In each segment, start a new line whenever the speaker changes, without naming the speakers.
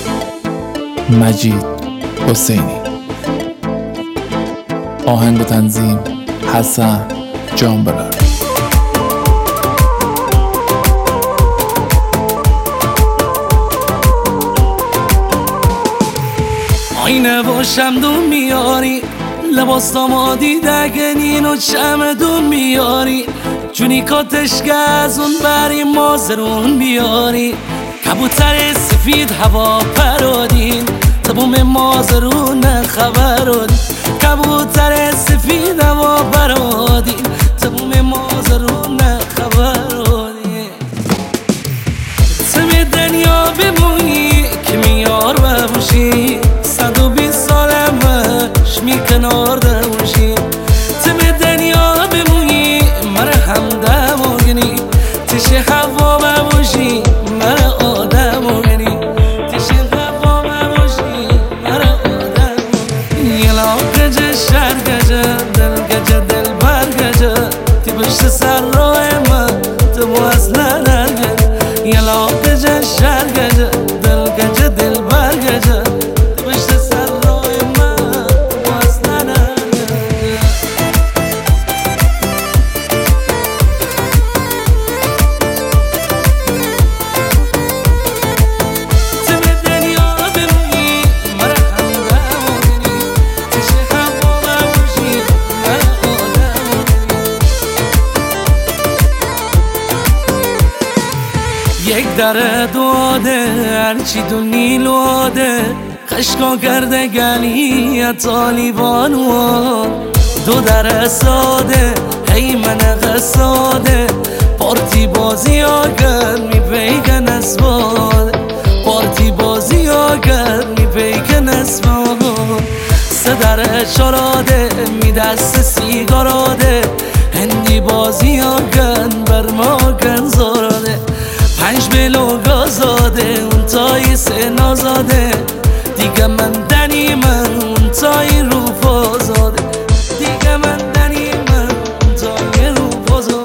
مجید حسینی. آهنگ و تنظیم حسن جانبلر.
آینه باشم دون میاری، لباس دامادی دگنین و چمدون میاری، جونی کاتش گزون بری مازرون بیاری، کبوتر سفید هوا پرادین تبوم مازرون خبرادین، کبوتر سفید هوا پرادین تبوم مازرون خبرادین. تم دنیا بمونی که میار ببوشی، 120 سالم باش می کنار دوشی. تم دنیا بمونی مرهم دموگنی، تش هوا ببوشی مر آدم وگنی، تش هوا ببوشی مر آدم وگنی. یلا گجه شهر گجه دل گجه دل بر گجه، تی پشت سر راه من تو باز نرگه. یلا گجه شهر گجه دل گجه دل بر گجه، تی پشت سر راه من تو باز نرگه. یک در داده هرچی تو نیلوده، خشکا کرده گلی طالیبان و دو در ساده هی من قصاده، پارتی بازی ها کرد می پیکن اسباده، پارتی بازی ها کرد می پیکن اسباده. سه در چراده می دست سیگاراده، هندی بازی ها کرد بر ما کن زاراده، 5 بلو گازاده اون تای سه نازاده، دیگه من دنی من اون تای رو پازاده، دیگه من دنی من اون تای رو پازاده.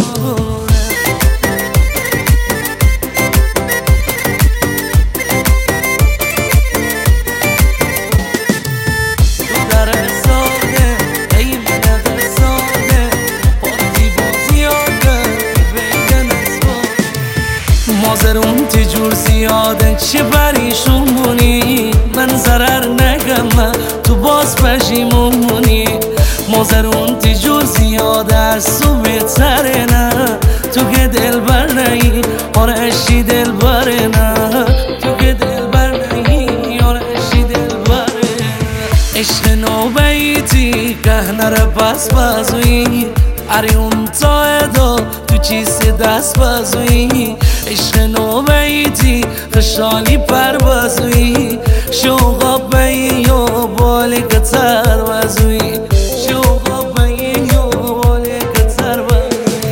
تو در ساده ای من غصاده، پارتی بازی ها کرد بیگن اسباده. مازرون تجور زیاده چه پریشون مونی، من ضرر نگم تو باز پشیمون مونی. مازرون تجور زیاده از تو بهتره نه، تو که دل بر نهی آرشی دل بره نه، تو که دل بر نهی آرشی دل بره. عشق نوبیتی که نره پس بازوی، اری اون تا ادا تو چیز دست بازوی. عشق نوبیتی خشالی پر بازوی، شوقا بین و بالی کتر بازوی، شوقا بین و بالی کتر بازوی.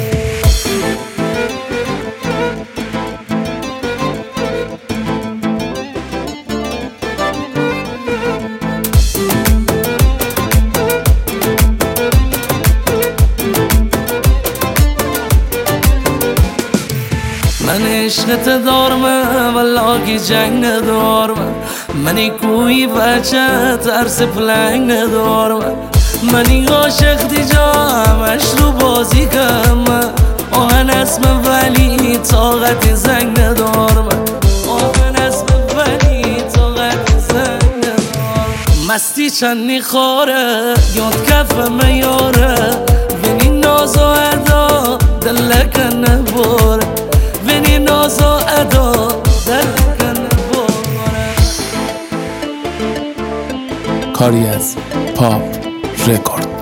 من عشقت دارم ولی جنگ ندارم، منی کوی بچه ترس پلنگ ندارم، منی عاشق دیجا همش رو بازی کم، آهن اسم ولی طاقت زنگ ندارم، آهن اسم ولی طاقت زنگ ندارم. مستی چندی خواره یاد کف میاره، وینی ناز و ادا دلک نباره، وینی ناز و ادا دلک نباره.
کاری از پاپ رکورد.